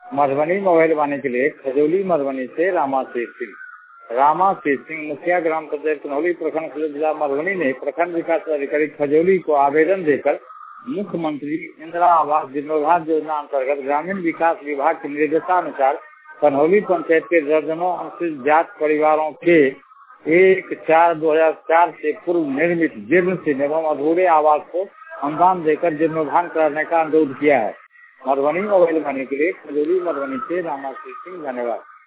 Madhubani mobile वाणी के लिए खजौली मधुबनी से रामाशीष सिंह। रामाशीष सिंह मुखिया ग्राम पंचायत कन्हौली प्रखंड जिला मधुबनी ने प्रखंड विकास अधिकारी खजौली को आवेदन देकर मुख्यमंत्री इंदिरा आवास जीर्णोद्धार योजना अंतर्गत ग्रामीण विकास विभाग के निर्देशानुसार कन्हौली पंचायत के दर्जनों अनुसूचित जाति परिवारों के 1/4/2004 से पूर्व निर्मित जीर्ण शीर्ण एवं अधूरे आवास को अनुदान देकर जीर्णोद्धार करने का अनुरोध किया है। मधुबनी मोबाइल वाणी के लिए खजौली मधुबनी से रामाशीष सिंह। धन्यवाद।